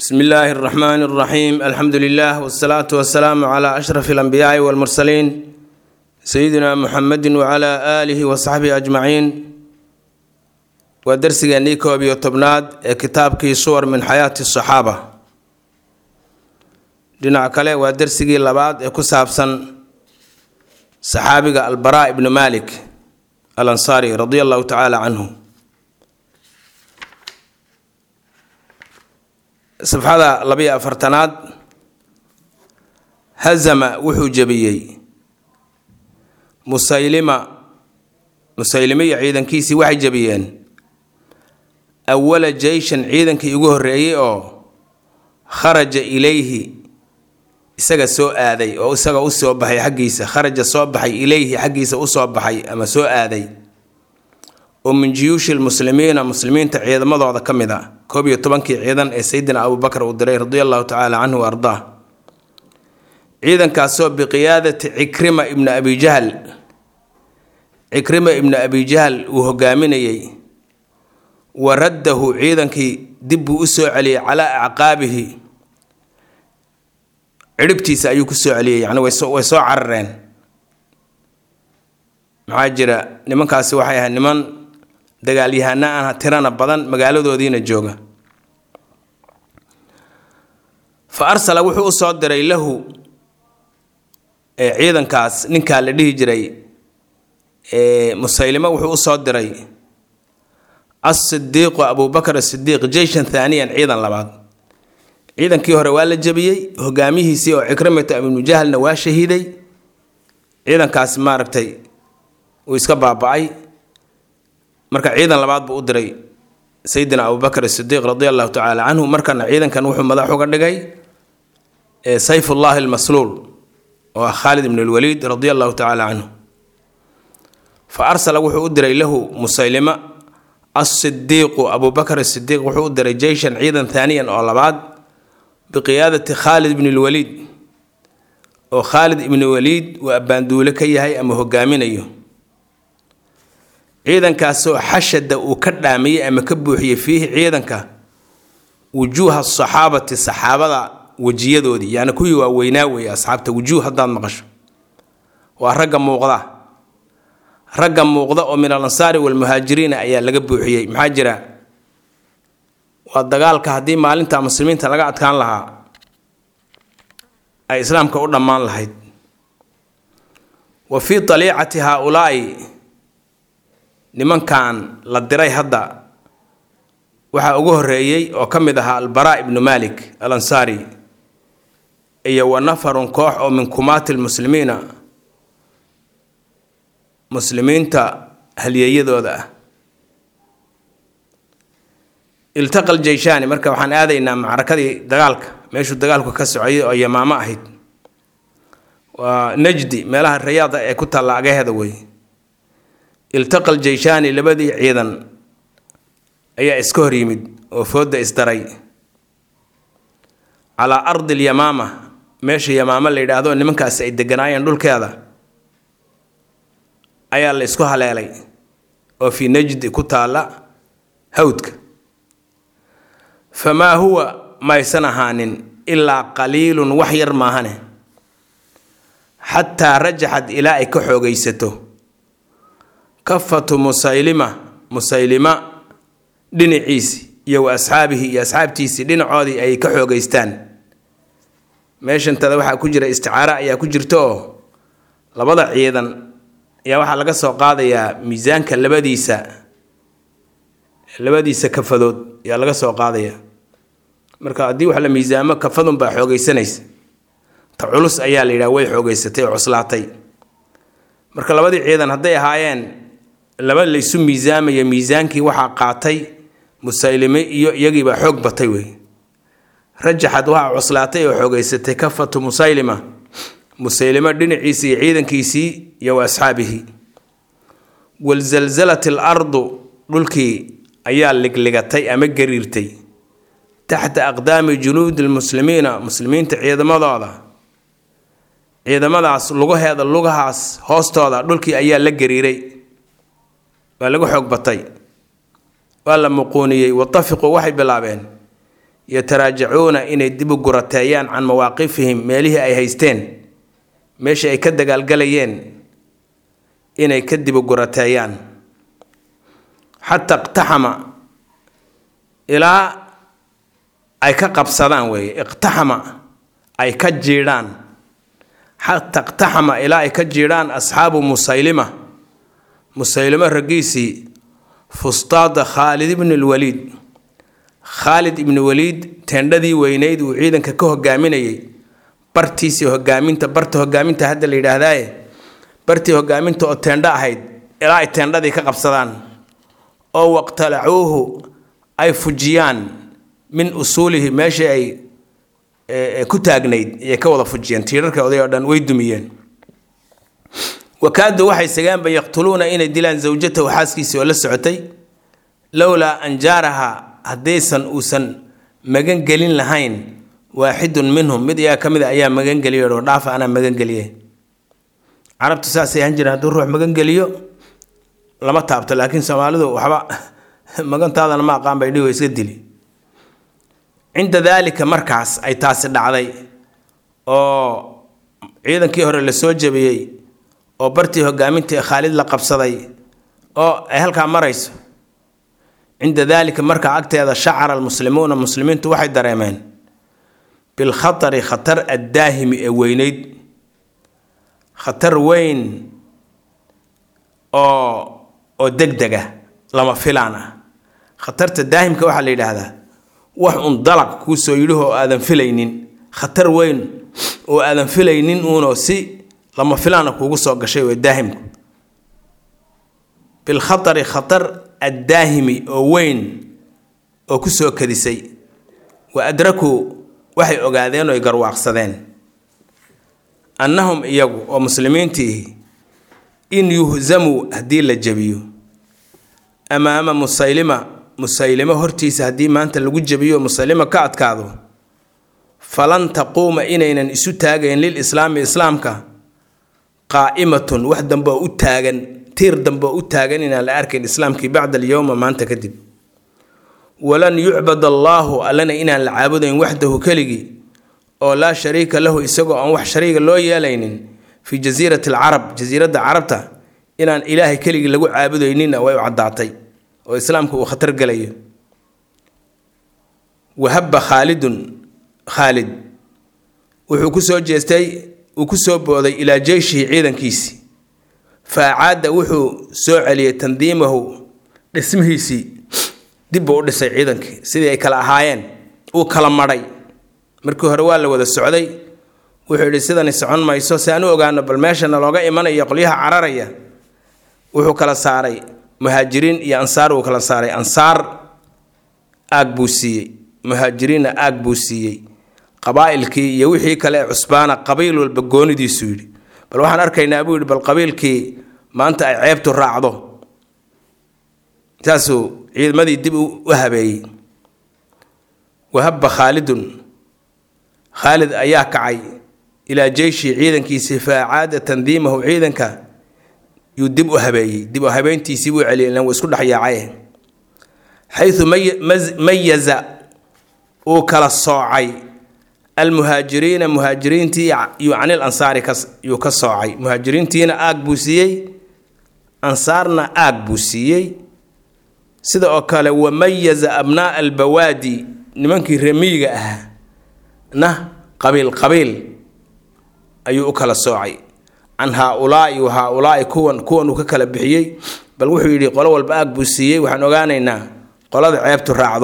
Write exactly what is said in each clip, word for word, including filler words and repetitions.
بسم الله الرحمن الرحيم الحمد لله والصلاة والسلام على أشرف الأنبياء والمرسلين سيدنا محمد وعلى آله وصحبه أجمعين ودرسي نيكو بيوتبناد كتاب كي صور من حياة الصحابة دينا كله ودرسي لبعض كسابسن صحابي البراء بن مالك الأنصاري رضي الله تعالى عنه. صفحة لبيع فرتناد هزم وحو جبيي مسيلمة مسيلمية عيدا كيسي واحد جبيين أول جيش عيدا كي يقوه الرئي أو خرج إليه إساق سوء آذي أو إساق أسوء بحي حقيسة خرج سوء بحي إليه حقيسة أسوء بحي أما سوء آذي ومن جيوش المسلمين مسلمين تعيد مضى كم ذا كوبي طبنكي عيدا سيدنا أبو بكر والدري رضي الله تعالى عنه وأرضاه عيدا كاسو بقيادة عكرمة ابن أبي جهل عكرمة ابن أبي جهل وهو قامني ورده عيدا كي دب أسو عليه على أعقابه عربتي سأيوك أسو عليه يعني ويسو عرين معاجرة نمان كاسو وحيها نمان dagaalyahanna aan tirana badan magaaladoodiina jooga fa arsala wuxuu u soo diray lahu ee ciidankaas ninka la dhihi jiray ee musaylima wuxuu u soo diray as-siddiq abu bakr as-siddiq jeeshan thaniyan ciidan labaad ciidankii hore waa la jabiyay hogaamihiisii oo ikramata ibn jahlna waa shahiiday ciidankaas maaragtay uu iska baaba'ay marka ciidan labaad buu u diray sayyidina Abu Bakr as-Siddiq radiyallahu ta'ala anhu markana ciidankan wuxuu madax uga dhigay ee Sayfullah al-Maslul oo Khalid ibn al-Walid radiyallahu ta'ala anhu fa arsala wuxuu u diray lahu Musaylima as-Siddiq Abu Bakr as-Siddiq wuxuu u diray jeeshan ciidan thaniyan oo labaad biqiyadati Khalid ibn al-Walid oo Khalid ibn al-Walid wa abanduule ka yahay ama hogaaminayo ciidankaasoo xashada uu ka dhaamiyay ama ka buuxiyay fiihi ciidanka wujuuha saxaabati saxaabada wajiyadoodii yaani kuwii waa weynaa weeye asxaabta wujuuh haddaad maqasho waa ragga muuqda ragga muuqda oo min al-ansaari wal-muhaajiriin ayaa laga buuxiyay maxaa jira waa dagaalka haddii maalinta muslimiinta laga adkaan lahaa ay islaamka u dhammaan lahayd wa fii taliicati haaulaa'i nimankan la diray hadda waxa ugu horeeyay oo kamid ahaa al-Bara ibn Malik al-Ansari iyo wa nafarun koox oo min kumaatil muslimiina muslimiinta haliyadooda ah iltaqal jeeshani marka waxaan aadaynaa macrakadii dagaalka meeshu dagaalku ka socday oo Yamaama ahayd waa Najdi meelaha Riyaada ee ku taala agaheeda way التقى الجيشان لبدي عيدا أي إسكور يمد وفود إصدري على أرض اليمامة ماشي يمامة اللي يدعو إن منك السيد دجناي ندول كذا أي اللي إسكوها لالي وفي نجد كتالا هودك فما هو ما يسنهان إلا قليل وحير ماهنه حتى رجحت إلى كحو جيسته كفة مسيلمة مسيلمة دين عيسي يو أصحابه يا أصحاب تيسي دين عادي أي كحو جيستان ماشي أنت ذا وحى كجرة استعارة يا كجرتو لبضع عيدا يا وحى لقى سوقاضي يا ميزان كاللبديسة اللبديسة كفدود يا لقى سوقاضي مركا دي وحلا ميزان ما كفدهم بحو جيسانيس تعلص أيال إلى وي حو جيستي وعصلاتي مركا لبضع عيدا هدي هايين laba la isu miisaamay miisaankii waxa qaatay musaylime iyo iyagiiba xoog batay way rajaxad waxa cuslaatay oo xoogaysatay kafatu musaylima musaylima dhinaciisa iyo ciidankiisii iyo asxaabihi wal zalzalat al ardu dhulkii ayaa ligligatay ama gariirtay taxta aqdaami junuud al muslimiina muslimiinta ciidamadooda ciidamadaas lugaheeda lugahaas hoostooda dhulkii ayaa la gariiray waa lagu xoog batay waa la muquuniyay watafiqu waxay bilaabeen yataraajacuuna inay dib u gurateeyaan can mawaaqifihim meelihii ay haysteen meeshii ay ka dagaalgalayeen inay ka dib u gurateeyaan xataa iqtaxama ilaa ay ka qabsadaan weeye iqtaxama ay ka jiidhaan xataa iqtaxama ilaa ay ka jiidhaan asxaabu musaylima musaylima raggiisii fustaada khaalid ibn alwaliid khaalid ibn waliid teendhadii weyneyd uu ciidanka ka hogaaminayay bartiisii hogaaminta barta hogaaminta hadda la yidhaahdaaye bartii hogaaminta oo teendho ahayd ilaa ay teendhadii ka qabsadaan oo waqtalacuuhu ay fujiyaan min usuulihi meeshii ay ku taagnayd iyay ka wada fujiyeen tiirarka oday oo dhan way dumiyeen wakaadu waxay sagaan bay yaqtuluuna inay dilaan zawjatahu xaaskiisii oo la socotay lowlaa an jaaraha haddaysan uusan magan gelin lahayn waaxidun minhum mid iyaga ka mid a ayaa magan geliyo oo dhaafa anaa magan geliye carabtu saasay ahaan jireen hadduu ruux magan geliyo lama taabto laakiin soomaalidu waxba magantaadana ma aqaan bay dhigo iska dili cinda daalika markaas ay taasi dhacday oo ciidankii hore la soo jabiyey oo bartii hogaamintii khaalid la qabsaday oo ay halkaa marayso cinda daalika markaa agteeda shacara almuslimuuna muslimiintu waxay dareemeen bilkhatari khatar addaahimi ee weyneyd khatar weyn oo oo degdega lama filaan ah khatarta daahimka waxaa la yidhaahdaa wax un dalaq kuu soo yidhiho oo aadan filaynin khatar weyn oo aadan filaynin uunoo si lama filaana kuugu soo gashay waa daahimku bilkhatari khatar addaahimi oo weyn oo ku soo kadisay wa adrakuu waxay ogaadeen oo ay garwaaqsadeen annahum iyagu oo muslimiintii in yuhzamuu haddii la jabiyo amaama musaylima musaylima hortiisa haddii maanta lagu jabiyo musaylima ka adkaado falan taquuma inaynan isu taagayn lilislaami islaamka qaa'imatun wax dambe oo u taagan tiir dambe oo u taagan inaan la arkayn islaamkii bacda alyowma maanta kadib walan yucbad allaahu allana inaan la caabudayn waxdahu keligii oo laa shariika lahu isagoo aan wax shariiga loo yeelaynin fii jasiirati alcarab jasiiradda carabta inaan ilaahay keligii lagu caabudayninna way u caddaatay oo islaamka uu khatar gelayo wahabba khaalidun khaalid wuxuu ku soo jeestay uu ku soo booday ilaa jeyshihi ciidankiisii faacaada wuxuu soo celiyey tandiimahu dhismihiisii dib buu u dhisay ciidankii sidii ay kala ahaayeen uu kala madhay markii hore waa la wada socday wuxuu yidhi sidani socon mayso si aan u ogaano bal meeshana looga imanayo qolyaha cararaya wuxuu kala saaray muhaajiriin iyo ansaar uu kala saaray ansaar aag buu siiyey muhaajiriinna aag buu siiyey qabaa'ilkii iyo wixii kale ee cusbaana qabiil walba goonidiisu yidhi bal waxaan arkaynaa buu yidhi bal qabiilkii maanta ay ceebtu raacdo saasuu ciidamadii dib u habeeyey wahabba khaalidun khaalid ayaa kacay ilaa jeyshii ciidankiisii faacaada tandiimahu ciidanka yuu dib u habeeyey dib u habeyntiisii buu celiyay ilan wuu isku dhex yaacay xaysu mayaza uu kala soocay almuhaajiriina muhaajiriintii yuu canil ansaari yuu ka soocay muhaajiriintiina aag buu siiyey ansaarna aag buu siiyey sida oo kale wamayaza abnaa albawaadi nimankii remiyiga ah na qabiil qabiil ayuu u kala soocay can haa-ulaa'i wa haa-ulaa'i kuwan kuwan uu ka kala bixiyey bal wuxuu yidhi qolo walba aag buu siiyey waxaan ogaanaynaa qolada ceebtu raacdo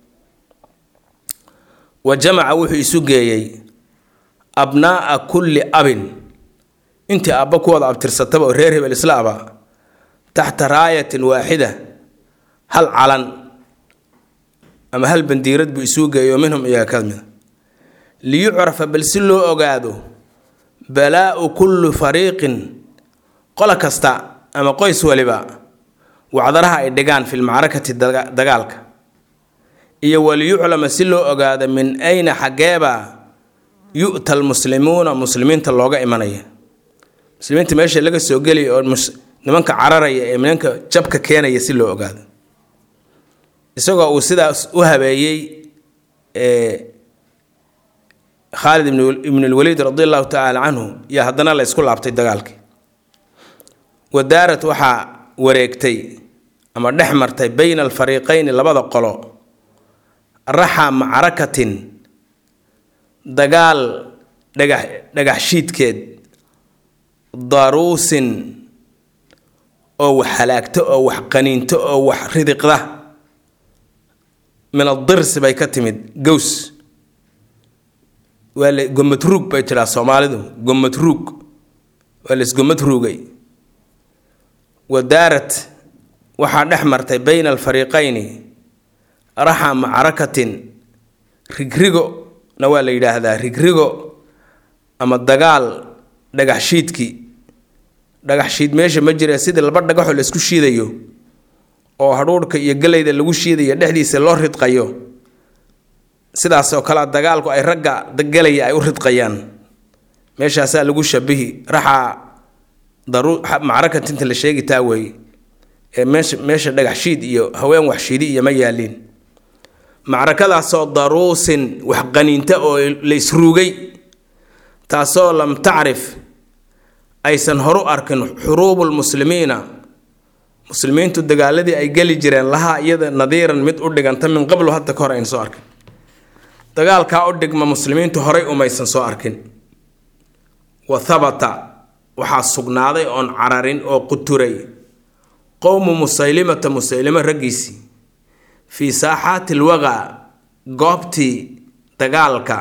wa jamaca wuxuu isu geeyey abnaa'a kulli abin intii abba kuwada abtirsataba oo reer hebel isla aba taxta raayatin waaxida hal calan ama hal bandiirad buu isuu geeyo minhum iyaga ka mid liyucrafa bal si loo ogaado balaa'u kulli fariiqin qola kasta ama qoys waliba wacdaraha ay dhigaan fi lmacrakati dagaalka iyo waliyuclama si loo ogaado min ayna xaggeeba yu'ta almuslimuuna muslimiinta looga imanaya muslimiinta meesha laga soo gelaya oo nimanka cararaya ee nimanka jabka keenaya si loo ogaado isagoo uu sidaas u habeeyey Khalid ibn al-Walid radiyallahu ta'ala anhu ya hadana la isku laabtay dagaalkii wadaarat waxa wareegtay ama dhaxmartay bayna al-fariiqayn labada qolo raxa macrakatin dagaal dhagax dhagax shiidkeed daruusin oo wax halaagto oo wax qaniinto oo wax ridiqda min ad-dirs bay ka timid gows wala gomatrug bay tira Soomaalidu gomatrug wala is gomatrugay wadaarat waxa dhaxmartay bayna al-fariiqayn raxa macrakatin rigrigo na waa la yiraahdaa rigrigo ama dagaal dhagax shiidki dhagax shiid meesha ma jira sida laba dhagax oo la isku shiidayo oo hadhuurka iyo galeyda lagu shiidayo dhexdiisa loo ridqayo sidaas oo kala dagaalku ay ragga dagalaya ay u ridqayaan meeshaas lagu shabihi raxa daru macrakatinta la sheegi taa way ee meesha meesha dhagax shiid iyo haween wax shiidi iyo ma yaalin macrakadaas oo daruusin wax qaniinta oo la isruugay taasoo lam taarif aysan horu arkin xuruubul muslimiina muslimiintu dagaaladii ay gali jireen laha iyada nadiiran mid u dhiganta min qablu hadda ka hor ay soo arkin dagaalka u dhigma muslimiintu horay umaysan soo arkin wa thabata waxa sugnaaday on cararin oo quturay qowmu musaylimata musaylima ragiisi fi saaxaati alwaga goobti dagaalka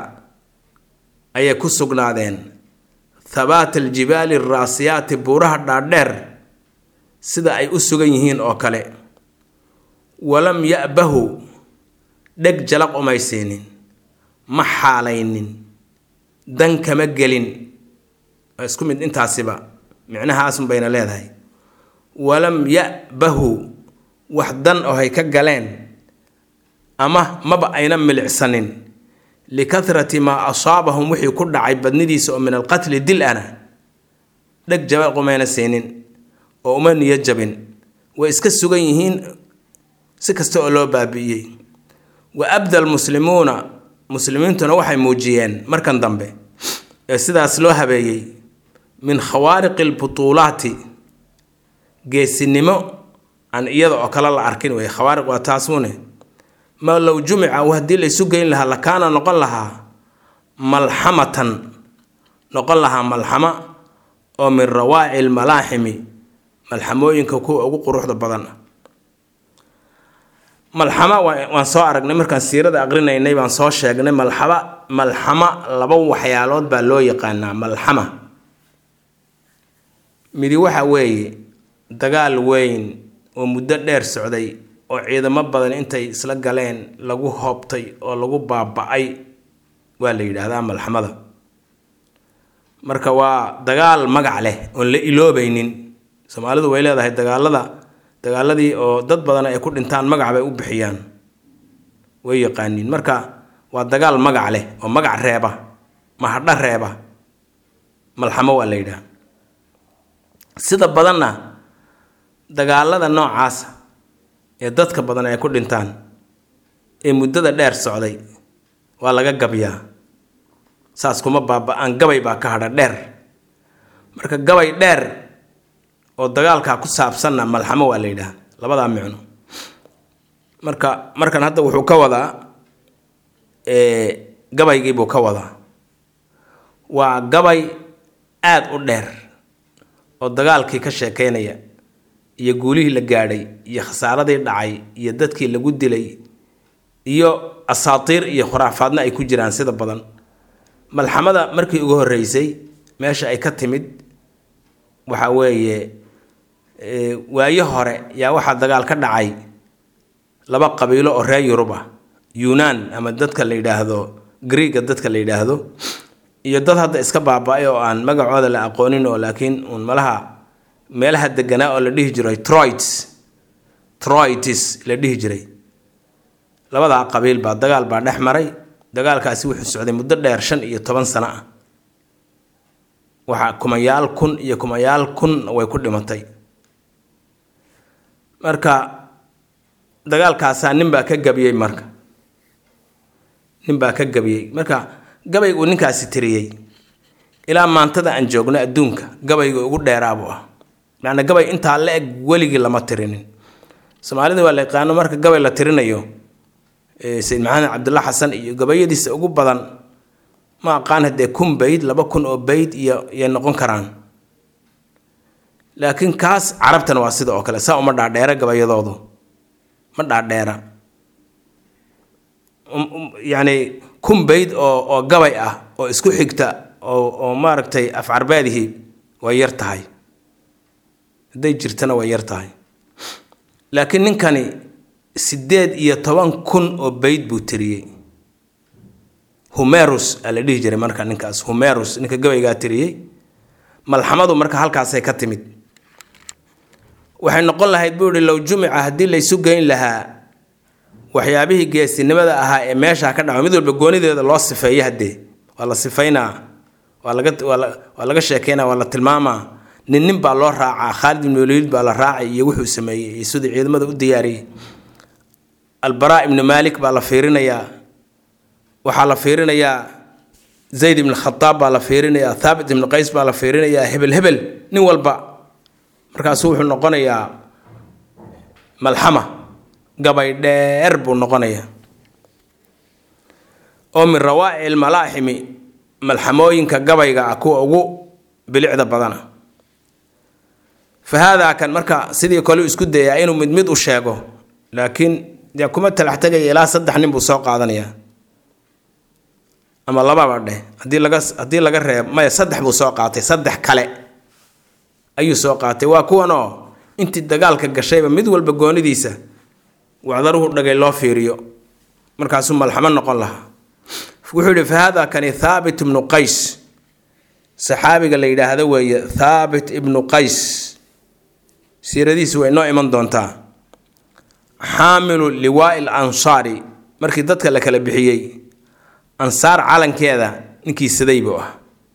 ay ku sugnaadeen thabat aljibal arrasiyat buraha dhaadheer sida ay u sugan yihiin oo kale walam ya'bahu dhag jalaq umaysenin ma xaalaynin dan kama gelin isku mid intaasiba macnahaas bayna leedahay walam ya'bahu wahdan oo hay ka galeen ama maba ayna milicsanin likathrati ma asaabahum wixii ku dhacay badnidiisa oo min alqatl dil ana dhag jabal qumayna seenin oo uma niyad jabin way iska sugan yihiin si kasta oo loo baabiyay wa abdal muslimuna muslimiintuna waxay muujiyeen markan dambe ee sidaas loo habeeyay min khawaariqil butulati geesinimo aan iyada oo kala la arkin way khawaariq waa taasune ma law jumica wahdi la isu geyn laha la kaana noqon laha malhamatan noqon laha malhama oo min rawaa'il malahimi malhamooyinka ku ugu quruxda badan malhama waan soo aragnay markaan siirada aqrinaynay baan soo sheegnay malhama malhama laba waxyaalood baa loo yaqaanaa malhama midi waxa weeye dagaal weyn oo muddo dheer socday oo ciidamo badan intay isla galeen lagu hoobtay oo lagu baaba'ay waa la yiraahdaa malhamada marka waa dagaal magac leh oo la iloobaynin Soomaalidu way leedahay dagaalada dagaaladii oo dad badan ay ku dhintaan magac bay u bixiyaan way yaqaaniin marka waa dagaal magac leh oo magac reeba ma hadha reeba malhamo waa la yiraahdaa sida badanna dagaalada noocaas ee dadka badan ay ku dhintaan ee muddada dheer socday waa laga gabyaa saas kuma baaba'an gabay baa ka hadha dheer marka gabay dheer oo dagaalka ku saabsanna malhamo waa la yiraahdaa labada micno marka markan hadda wuxuu ka wadaa ee gabaygii buu ka wadaa waa gabay aad u dheer oo dagaalkii ka sheekeynaya iyo guulihii la gaadhay iyo khasaaradii dhacay iyo dadkii lagu dilay iyo asaatiir iyo khuraafaadna ay ku jiraan sida badan malhamada markii ugu horeysay meesha ay ka timid waxa weeye ee waayo hore yaa waxa dagaal ka dhacay laba qabiilo oo reer Yurub ah Yunaan ama dadka la yiraahdo Greek dadka la yiraahdo iyo dad hadda iska baaba'ay oo aan magacooda la aqoonin oo laakiin un malaha meelaha deganaa oo la dhihi jiray Troids Troids la dhihi jiray labada qabiil baa dagaal baa dhex maray dagaalkaasi wuxuu socday muddo dheer shan iyo toban sano ah waxa kumayaal kun iyo kumayaal kun way ku dhimatay marka dagaalkaas nin baa ka gabiyay marka nin baa ka gabiyey marka gabaygu ninkaasi tiriyey ilaa maantada aan joogno adduunka gabayga ugu dheeraabo ah macna gabay inta la eg waligi lama tirinin Soomaalida waa la yaqaan marka gabay la tirinayo ee Sayyid Maxamed Cabdulla Xasan iyo gabayadiisa ugu badan ma aqaan hadee kun bayd laba kun oo bayd iyo iyo noqon karaan laakiin kaas carabtan waa sida oo kale saa uma dhaadheera gabayadoodu ma dhaadheera yani kun bayd oo oo gabay ah oo isku xigta oo oo maaragtay af carbeedihi way yar tahay haday jirtana way yar tahay laakiin ninkani sideed iyo toban kun oo bayd buu tiriyay Homerus ala dhihi jiray marka ninkaas Homerus ninka gabayga tiriyay malxamadu marka halkaas ay ka timid waxay noqon lahayd buu law jumica hadii la isu geyn lahaa waxyaabihii geesinimada ahaa ee meesha ka dhacay mid walba goonideeda loo sifeeyay hadee wala sifeynaa wala wala laga sheekeena wala tilmaama nin nin baa loo raacaa Khalid ibn Walid baa la raacay iyo wuxuu sameeyay sida ciidamada u diyaariyay Al-Bara ibn Malik baa la fiirinayaa waxa la fiirinayaa Zayd ibn Khattab baa la fiirinayaa Thabit ibn Qais baa la fiirinayaa hebel hebel nin walba markaas wuxuu noqonayaa malxama gabay dheer buu noqonayaa oo min rawaa'il malahimi malxamooyinka gabayga kuwa ugu bilicda badana fahada kan marka sidii kale isku dayay inuu mid mid u sheego laakiin ya kuma talaxtagay ilaa saddex nin buu soo qaadanaya ama laba badhe hadii laga hadii laga reeb ma saddex buu soo qaatay saddex kale ayuu soo qaatay waa kuwan oo intii dagaalka gashayba mid walba goonidiisa wacdaruhu dhagay loo fiiriyo markaas uu malxama noqon lahaa wuxuu yiri fahada kan Thabit ibn Qais saxaabiga la yiraahdo weeye Thabit ibn Qais siiradiisu way noo iman doontaa حامل لواء الأنصار markii dadka la kala bixiyay ansaar calankeeda ninkii sidaybo ah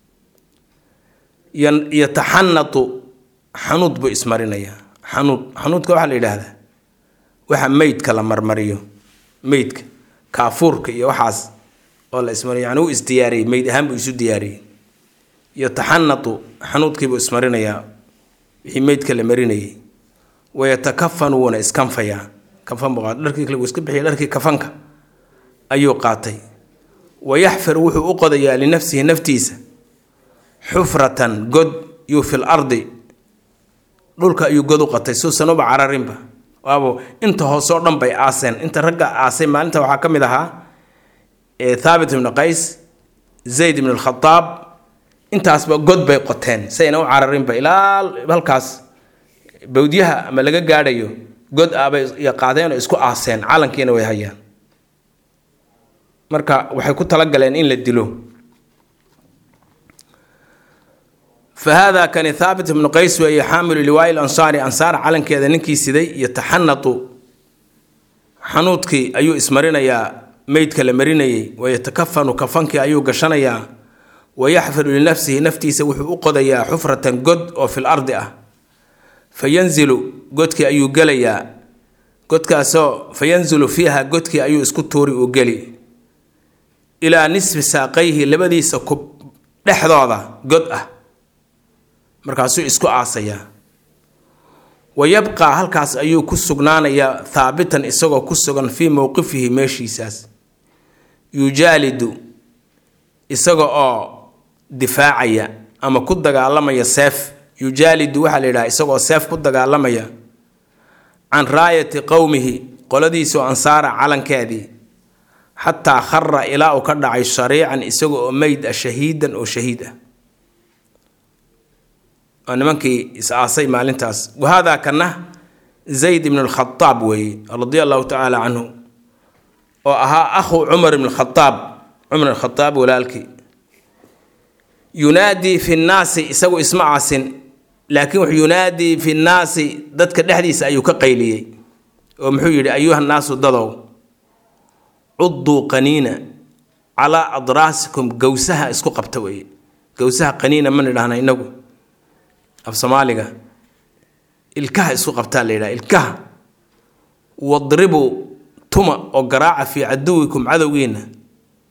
yan yatahanatu xanud bu ismarinaya xanud xanudka waxa la yiraahdaa waxa meydka la marmariyo meydka kaafuurka iyo waxaas oo la ismariyo yani uu isdiyaariyay meyd ahaan buu isu diyaariyay yatahanatu xanudkii buu ismarinaya wixii meydka la marinayay wayatakafanuna iskanfaya kafan boqad dharkii kale iska bixiyay dharkii kafanka ayuu qaatay ويحفر وحو قضيا لنفسه نفتيسه حفرة قد يو في الأرض دولك أيو قدو قطي سوسنو بعرارين با وابو انت هو صورنا بي آسين انت رقا آسين ما انت وحاكم لها إيه ثابت بن قيس زيد بن الخطاب انت أسبق قد بي قطين سينو عرارين با إلا بالكاس بوديها أما لقا قاديو قد آبي يقاضين اسكو آسين عالن كينا ويهيان marka waxay ku tala galeen in la dilo فهذا كان ثابت بن قيس وهي حامل لواء الأنصار أنصار علن كذا نكي سيدي يتحنط حنوتكي أيو اسمرين يا ميت كلمرين ويتكفن كفنك أيو قشنا يا ويحفر لنفسه نفتي سوح أقضى يا حفرة قد أو في الأرض فينزل قدك أيو قليا قدك سو فينزل فيها قدك أيو اسكتوري وقلي إلى نصف ساقيه لبدي سكب لحظة قد أه مركاسو اسكو آسيا ويبقى هالكاس أيو كسغنان يا ثابتا إساقو كسغن في موقفه ماشي ساس يجالد إساقو أو دفاعيا أما كدقى اللهم يا سيف يجالد وحل إلا إساقو سيف كدقى اللهم يا عن راية قومه قلديسو أنصار علن كادي حتى خر إلى وكدع الشريعا إساقو ميد شهيدا أو شهيدا أنا منكي إسعاسي مالنتاس وهذا كان زيد بن الخطاب وي رضي الله تعالى عنه وأها أخو عمر بن الخطاب عمر الخطاب ولالكي ينادي في الناس يسوي اسمع سن لكن ينادي في الناس ضدك الحديث أيوك قيلي ومحيي أيها الناس ضدوا عضوا قنينة على أضراسكم قوسها اسكو قبتوي قوسها قنينة من الهنا إنه أف صوماليغا الكه اسكو قبتا ليلا الكه واضربوا تما وقراعة في عدوكم عدوين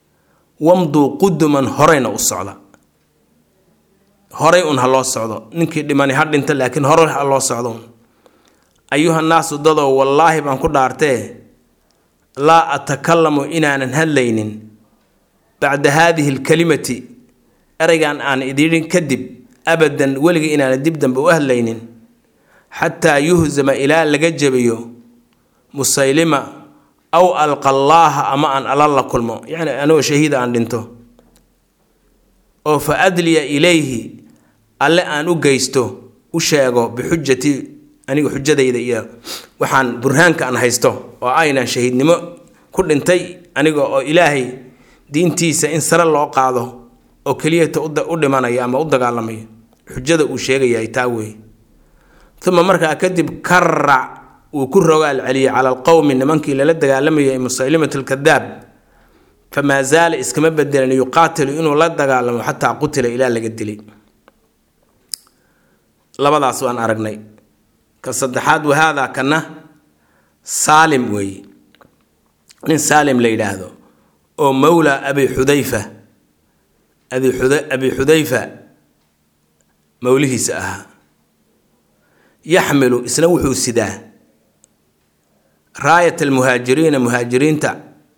wamduu quduman horeyna u socda horey un ha loo socdo ninkii dhimani ha dhinta laakiin horey ha loo socdo ayuha naasu dadoo wallaahi baan ku dhaartee laa atakallamu inaanan hadlaynin bacda haadihi alkalimati ereygan aan idiin kadib abadan weliga inaanan dib dambe u hadlaynin xataa yuhzama ilaa laga jabiyo musaylima aw alqa allaaha ama aan alla la kulmo yacni anigoo shahiida aan dhinto oo fa adliya ilayhi alle aan u geysto u sheego bixujati aniga xujadayda iyo waxaan burhaanka aan haysto oo aynan shahiidnimo ku dhintay aniga oo ilaahay diintiisa in sare loo qaado oo keliyata u dhimanaya ama u dagaalamaya xujada uu sheegayay taa weeye uma markaa kadib karrac uu ku rogaal celiyay cala alqowmi nimankii lala dagaalamayay musaylimat alkadaab famaa zaala iskama bedelan yuqaatilu inuu la dagaalamo xataa qutila ilaa laga dilay labadaas waan aragnay ka saddexaad wahaadaa kana saalim weeye nin saalim la yidhaahdo oo mawla abi xudayfa abi xudayfa mawlihiisa ahaa yaxmilu isna wuxuu sidaa raayat almuhaajiriina muhaajiriinta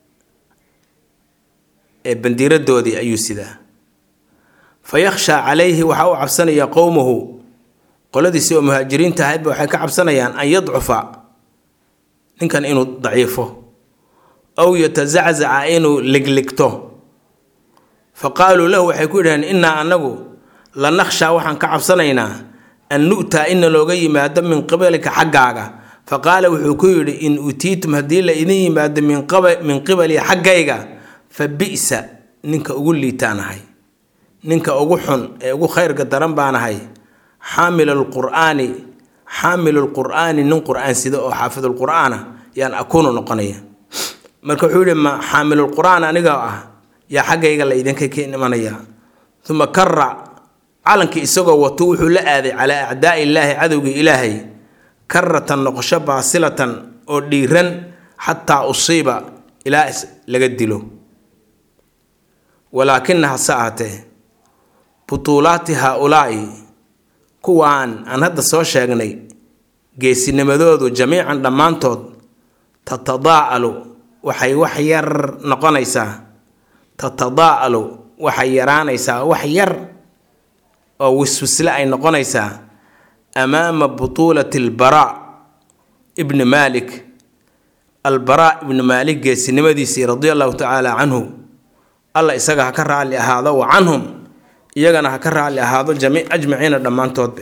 ee bandiiradoodii ayuu sidaa fayakhshaa calayhi waxaa u cabsanaya qowmuhu qoladiisi oo muhaajiriinta ahaydba waxay ka cabsanayaan an yadcufa ninkan inuu daciifo aw yatazaczaca inuu ligligto faqaaluu lahu waxay ku yidhaheen innaa anagu la nakhshaa waxaan ka cabsanaynaa an nu'taa ina looga yimaado min qibalika xaggaaga faqaala wuxuu ku yidhi in utiitum haddii la idin yimaado min qibali xaggayga fa bi'sa ninka ugu liitaanahay ninka ugu xun ee ugu khayrka daran baanahay xaamil alqur'aani xaamil alqur'aani nin qur'aan sida oo xaafid alqur'aana yaan akuunu noqonaya marka wuxuu yidhi ma xaamil alqur'aan aniga ah yaa xaggayga la idinka ka imanaya uma karra calankii isagoo wato wuxuu la aaday calaa acdaa'i illaahi cadowgii ilaahay karratan noqosho baasilatan oo dhiiran xataa usiiba ilaa laga dilo walaakina hase ahatee butuulaati haa-ulaa'i kuwaan aan hadda soo sheegnay geesinimadoodu jamiican dhammaantood tatadaacalu waxay wax yar noqonaysaa tatadaacalu waxay yaraanaysaa wax yar oo wiswisle ay noqonaysaa amaama butuulati albaraa ibni maalik albaraa ibni maalik geesinimadiisii radia allahu tacaala canhu alla isaga ha ka raalli ahaado wa canhum iyagana ha ka raalli ahaado jami ajmaciina dhammaantoodbe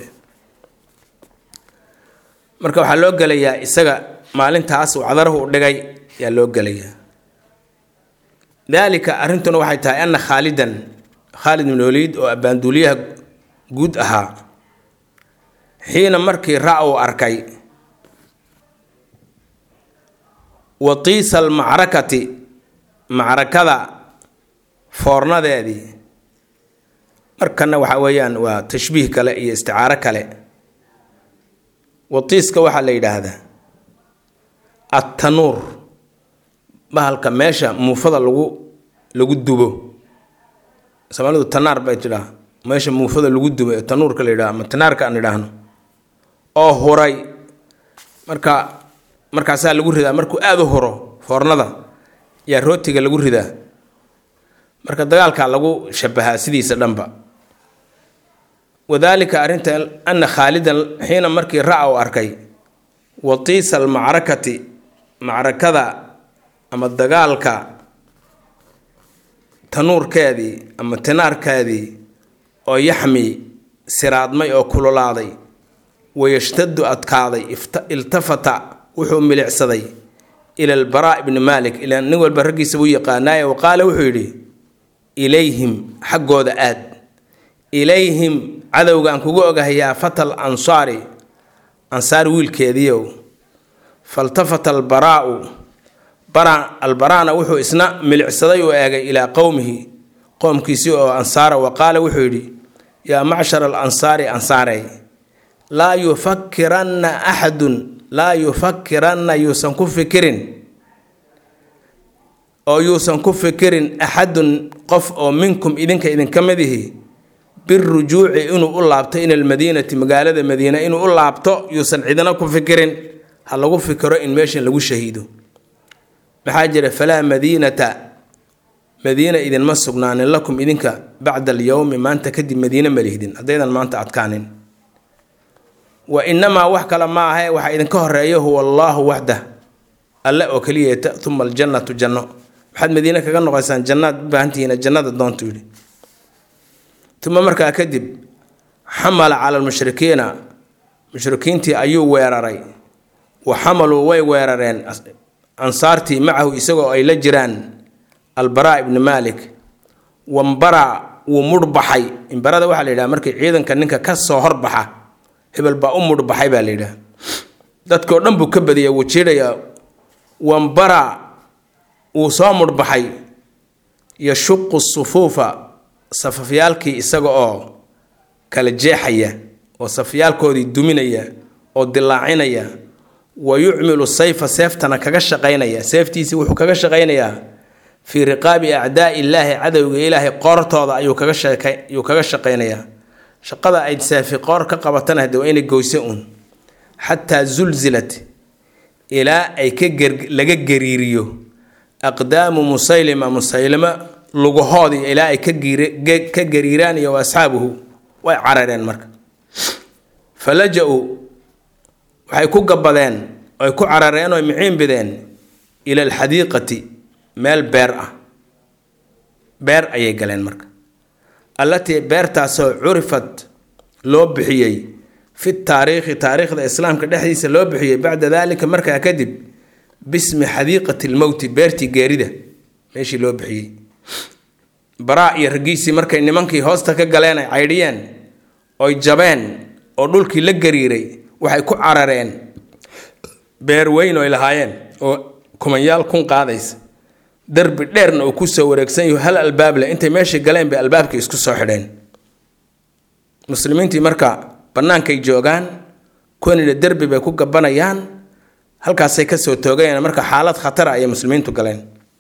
marka waxaa loo gelayaa isaga maalintaas uu cadarahu u dhigay yaa loo gelayaa daalika arrintuna waxay tahay anna khaalidan khaalid ibn waliid oo abbaanduuliyaha guud ahaa xiina markii ra' uu arkay watiisa almacrakati macrakada foornadeedii markana waxa weeyaan waa tashbiih kale iyo isticaaro kale watiiska waxaa la yidhaahdaa attanuur bahalka meesha muufada lagu lagu dubo soomaalidu tanaar bay tidhaa meesha muufada lagu dubo ee tanuurka la yidhaha ama tanaarka aan idhaahno oo huray marka markaasaa lagu ridaa markuu aada u huro foornada yaa rootiga lagu ridaa marka dagaalkaa lagu shabahaa sidiisa dhanba wadaalika arrinta anna khaalidan xiina markii ra' u arkay watiisa almacrakati macrakada ama dagaalka tanuurkeedii ama tanaarkeedii oo yaxmi siraadmay oo kululaaday wayashtadu adkaaday iltafata wuxuu milicsaday ila albaraa ibni maalik ilaa nin walba raggiisa buu yaqaanaaye waqaala wuxuu yidhi ilayhim xaggooda aad ilayhim cadowgaan kugu ogahayaa fatal ansaari ansaar wiilkeediiow faltafata albaraau bara albaraana wuxuu isna milicsaday u eegay ilaa qowmihi qoomkiisii oo ansaara waqaala wuxuu yidhi yaa macshar alansaari ansaarey laa yufakiranna axadun laa yufakiranna yuusan ku fikirin oo yuusan ku fikirin axadun qof oo minkum idinka idinka midihi birujuuci inuu u laabto ila almadiinati magaalada madiina inuu u laabto yuusan cidina ku fikirin ha lagu fikiro in meeshan lagu shahiido maxaa jira falaa madiinata madiina idinma sugnaanin lakum idinka bacda alyawmi maanta kadib madiina ma lihdin haddaydan maanta adkaanin wa inamaa wax kale ma ahe waxa idinka horeeya huwa allaahu waxdah alle oo keliyeeta uma aljannatu janno waxaad madiina kaga noqoysaan jannaad u baahantihiina jannada doontu yidhi uma markaa kadib xamala cala almushrikiina mushrikiintii ayuu weeraray wa xamaluu way weerareen ansaartii macahu isagoo ay la jiraan albaraa ibni maalik wambara wuu mudhbaxay imbarada waxaa la yidhaha markii ciidanka ninka ka soo horbaxa hebel baa u mudhbaxay baa la yidhaha dadkoo dhan buu ka badiyay wuu jiidhayaa wambara wuu soo mudhbaxay yashuqu sufuufa safafyaalkii isaga oo kala jeexaya oo safyaalkoodii duminaya oo dilaacinaya wa yucmilu sayfa seeftana kaga shaqaynaya seeftiisii wuxuu kaga shaqaynayaa fii riqaabi acdaa'i illaahi cadowga ilaahay qoortooda ayuu kaga shaqay ayuu kaga shaqaynayaa shaqada ay saafi qoor ka qabatana hadda waa inay goyso uun xataa zulzilat ilaa ay ka laga gariiriyo aqdaamu musaylima musaylima lugahoodii ilaa ay ka gariiraan iyo asxaabuhu way carareen marka falaja-u waxay ku gabadeen ay ku carareen oo miciin bideen ila alxadiiqati meel beer ah beer ayay galeen marka allatii beertaasoo curifat loo bixiyey fi taariikhi taariikhda islaamka dhexdiisa loo bixiyey bacda daalika markaa kadib bismi xadiiqati lmowti beertii geerida meeshii loo bixiyey baraa iyo ragiisii markay nimankii hoosta ka galeen ay caydhiyeen oy jabeen oo dhulkii la gariiray waxay ku carareen beer weyn oy lahaayeen oo kumanyaal kun qaadaysa darbi dheerna uu ku soo wareegsan yahay hal albaab leh intay meeshii galeen bay albaabkii isku soo xidheen muslimiintii marka bannaankay joogaan kuwanina derbi bay ku gabanayaan halkaasay kasoo toogayeen marka xaalad khatar ayay muslimiintu galeen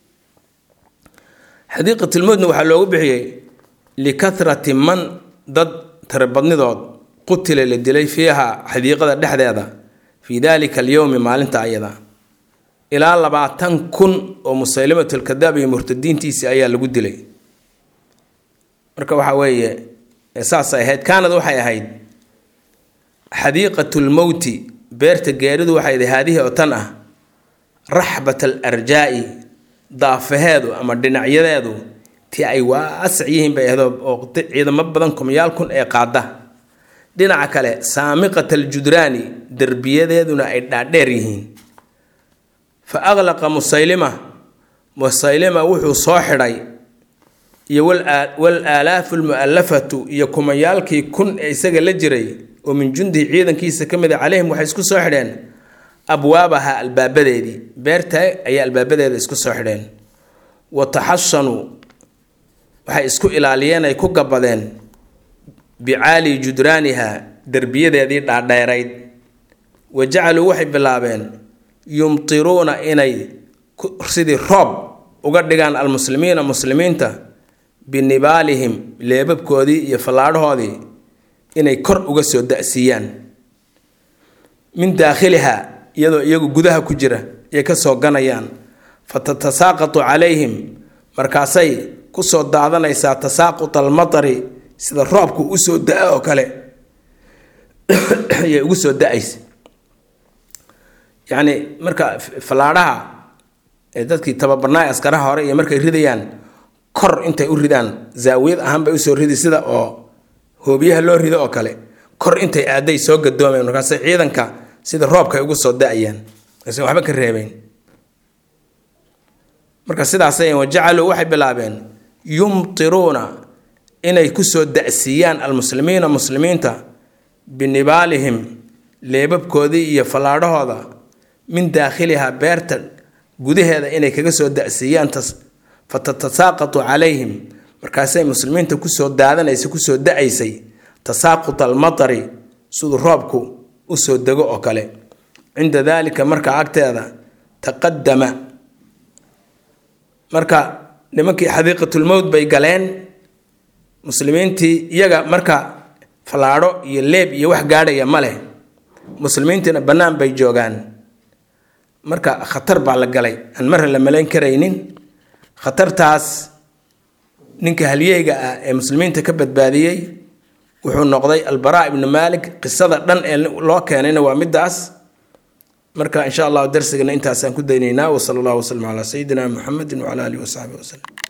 xadiiqat almowtna waxaa loogu bixiyey likathrati man dad tirabadnidood qutila la dilay fiiha xadiiqada dhexdeeda fii daalika alyowmi maalinta ayada ilaa labaatan kun oo musaylimatul kadaab iyo murtadiintiisii ayaa lagu dilay marka waxaa weeye saasay ahayd kaanad waxay ahayd xadiiqatu lmowti beerta geeridu waxay ahayd haadihi oo tan ah raxbat alarjaa'i daafaheedu ama dhinacyadeedu tii ay waasac yihiin bay ahayd oo ciidamo badan kumayaal kun ee qaada dhinaca kale saamiqat aljudraani derbiyadeeduna ay dhaadheer yihiin fa aqlaqa musaylima musaylima wuxuu soo xidhay iyo wal aalaafu almu'allafatu iyo kumayaalkii kun ee isaga la jiray oo min jundihi ciidankiisa ka mid a calayhim waxay isku soo xidheen abwaabaha albaabadeedii beerta ayaa albaabadeeda isku soo xidheen wa taxashanuu waxay isku ilaaliyeen ay ku gabadeen bicaali judraaniha derbiyadeedii dhaadheerayd wa jacaluu waxay bilaabeen yumtiruuna inay sidii roob uga dhigaan almuslimiina muslimiinta binibaalihim leebabkoodii iyo fallaadhahoodii inay kor uga soo da'siiyaan min daakhiliha iyadoo iyagu gudaha ku jira ay ka soo ganayaan fatatasaaqatu calayhim markaasay ku soo daadanaysaa tasaaqut almatari sida roobku u soo da-a oo kale ayay ugu soo da-aysa yacni marka fallaadhaha ee dadkii tababarnaay askaraha hore iyo markay ridayaan kor intay u ridaan zaawiyad ahaan bay usoo ridi sida oo hoobiyaha loo rido oo kale kor intay aaday soo gadoomeen markaasay ciidanka sida roobka ay ugu soo da-ayaan aysan waxba ka reebeyn marka sidaasay wajacaluu waxay bilaabeen yumtiruuna inay ku soo da-siiyaan almuslimiina muslimiinta binibaalihim leebabkoodii iyo fallaadhahooda min daakhiliha beerta gudaheeda inay kaga soo da-siiyaan fatatasaaqatu calayhim markaasay muslimiinta kusoo daadanaysay kusoo da-aysay tasaaqut almatari siduu roobku usoo dego oo kale cinda daalika markaa agteeda taqadama marka nimankii xadiiqatul mawt bay galeen muslimiintii iyaga marka falaadho iyo leeb iyo wax gaadhaya ma leh muslimiintina bannaan bay joogaan marka khatar baa la galay aan marna la malayn karaynin khatartaas ninka halyeeyga ah ee muslimiinta ka badbaadiyey wuxuu noqday albaraa ibnu maalik qisada dhan ee loo keenayna waa midaas marka insha Allah darsigana intaas aan ku daynaynaa wa sallallahu alayhi wa sallam ala sayyidina muhammadin wa ala alihi wa sahbihi wa sallam